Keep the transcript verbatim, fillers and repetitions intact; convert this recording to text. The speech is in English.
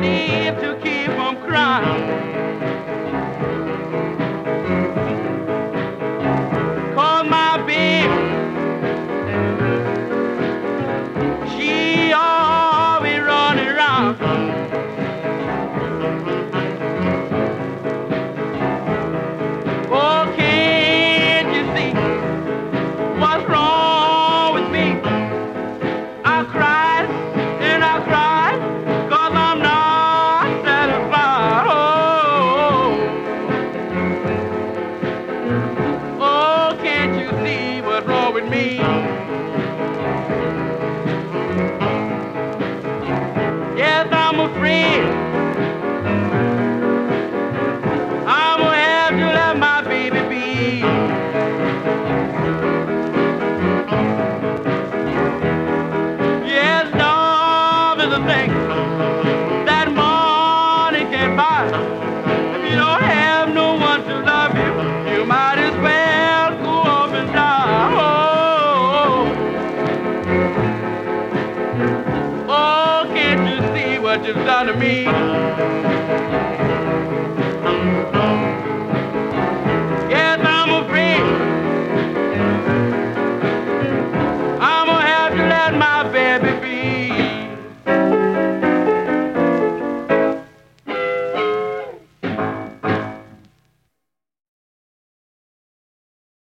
sleep to keep from crying. Cause my baby, she always running around. Oh, can't you see what's wrong with me? I cried and I cried, cause I'm not satisfied. Oh, oh, can't you see what's wrong with me? Yes, I'm afraid I'm gonna have to let my baby be. Yes, love is a thing that money can buy. If you don't have no one to love you, you might as well go off and die. Oh, oh, can't you see what you've done to me?